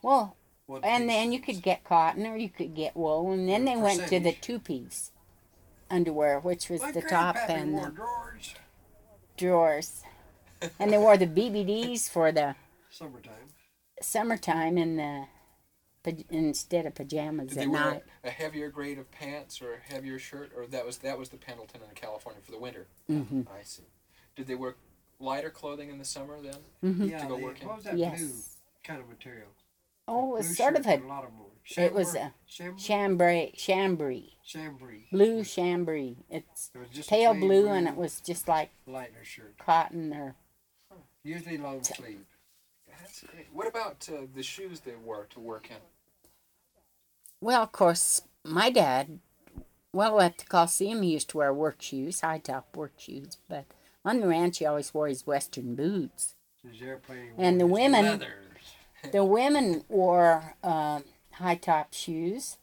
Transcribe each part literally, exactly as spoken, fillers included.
Well, One and piece then you suits. could get cotton or you could get wool, and then Your they went to the percentage. two-piece underwear, which was My the top grandpappy and wore the drawers. drawers. And they wore the B B Ds for the Summertime. summertime and the pa- instead of pajamas Did they at wear night. a, a heavier grade of pants or a heavier shirt, or that was that was the Pendleton in California for the winter? Mm-hmm. I see. Did they wear lighter clothing in the summer then? Mm-hmm. Yeah, To go they, work in? what was that Yes. blue kind of material? Oh, it was Blue sort shirt of a. with a lot of more. It was Chambray? a Chambray? chambray, chambray, Chambray. blue chambray. It's It was just a pale plain blue, and it was just like lighter shirt. cotton or. Usually long sleeve. That's great. What about uh, the shoes they wore to work in? Well, of course, my dad. Well, at the Coliseum, he used to wear work shoes, high top work shoes, but on the ranch, he always wore his Western boots. His airplane And the wore his women- leathers. The women wore um, high top shoes.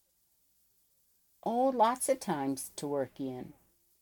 Oh, lots of times to work in.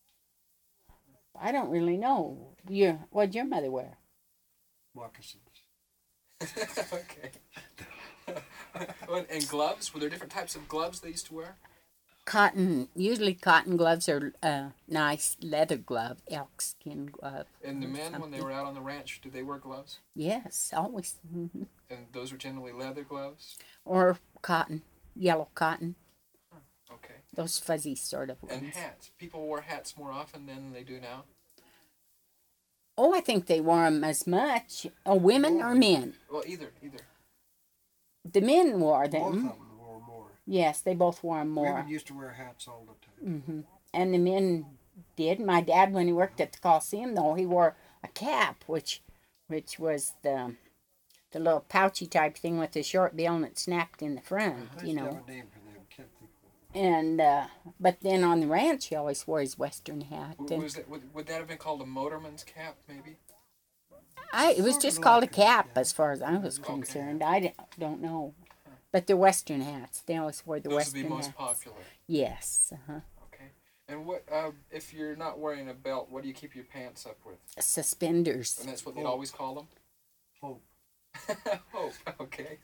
I don't really know. Your what'd your mother wear? Moccasins. Okay. Oh, and gloves? Were there different types of gloves they used to wear? Cotton. Usually, cotton gloves are uh, nice leather glove, elk skin glove. And the or men, when they something. were out on the ranch, did they wear gloves? Yes, always. hmm And those were generally leather gloves? Or cotton, yellow cotton. Okay. Those fuzzy sort of And ones. hats. People wore hats more often than they do now? Oh, I think they wore them as much. Oh, women or men? Well, either, either. The men wore Both of them. them wore more. Yes, they both wore them more. Women used to wear hats all the time. hmm And the men did. My dad, when he worked at the Coliseum, though, he wore a cap, which, which was the, the little pouchy type thing with the short bill and it snapped in the front, I you used to know. have a name for them. Can't think of it. And uh, but then on the ranch, he always wore his Western hat. W- And Was that, would, would that have been called a motorman's cap, maybe? I, it was Sort just of called a like that, cap, yeah. as far as I was Okay. concerned. I don't, don't know, but they're Western hats. They always wore the Those would Western be most hats. popular. Yes. Uh-huh. Okay. And what, uh, if you're not wearing a belt, what do you keep your pants up with? Suspenders. And that's what they'd Oh. always call them? Hope. Hope, okay.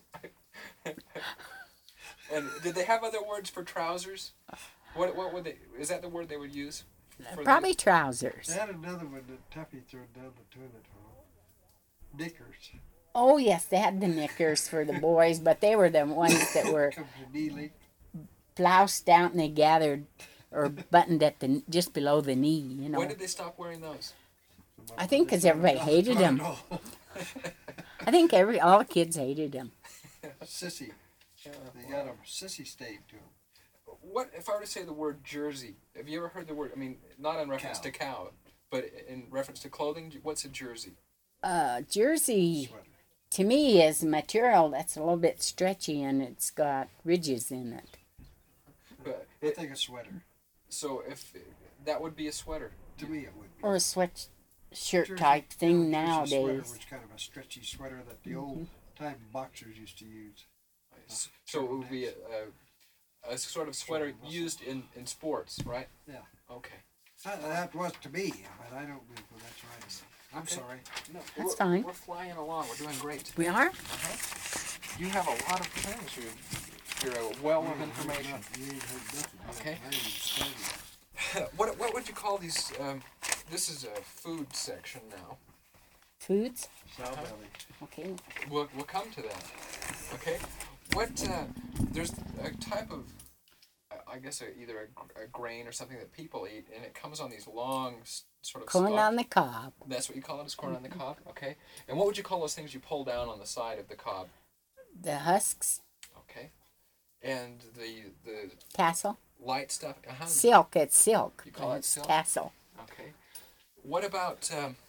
And did they have other words for trousers? What what would they? Is that the word they would use? for the- Probably trousers. They had another one that Tuffy threw down the toilet hole. Knickers. Oh yes, they had the knickers for the boys, but they were the ones that were Come to knee length. bloused out and they gathered or buttoned at the just below the knee. You know. When did they stop wearing those? I think 'cause everybody hated 'em. I think every all the kids hated them. Sissy. They got a sissy state to them. What if I were to say the word jersey? Have you ever heard the word? I mean, not in reference Cow. to cow, but in reference to clothing. What's a jersey? Uh, jersey Sweater. to me is material that's a little bit stretchy and it's got ridges in it. But I it, think a sweater. so if that would be a sweater. To me, it would be. Or a sweat shirt Jersey- type thing yeah, jersey Sweater nowadays. was kind of a stretchy sweater that the old time boxers used to use. So it would be a, a, a sort of sweater Short muscle. used in, in sports, right? Yeah. Okay. That, that was to me, but I don't believe that's right. I'm Okay. sorry. No, That's we're, fine. We're flying along. We're doing great. We are? You have a lot of things. You, you're a well of information. You ain't heard nothing. Okay. I ain't studied. what what would you call these? Um, this is a food section now. Foods? Sow belly. Okay. We'll, we'll come to that. Okay. What? Uh, there's a type of, uh, I guess, a, either a, gr- a grain or something that people eat, and it comes on these long s- sort of. Corn stalk- on the cob. That's what you call it, is corn on the cob. Okay. And what would you call those things you pull down on the side of the cob? The husks. Okay. And the the Tassel. light stuff. Uh-huh. Silk. It's silk. You call it It's silk? tassel. Okay. What about um,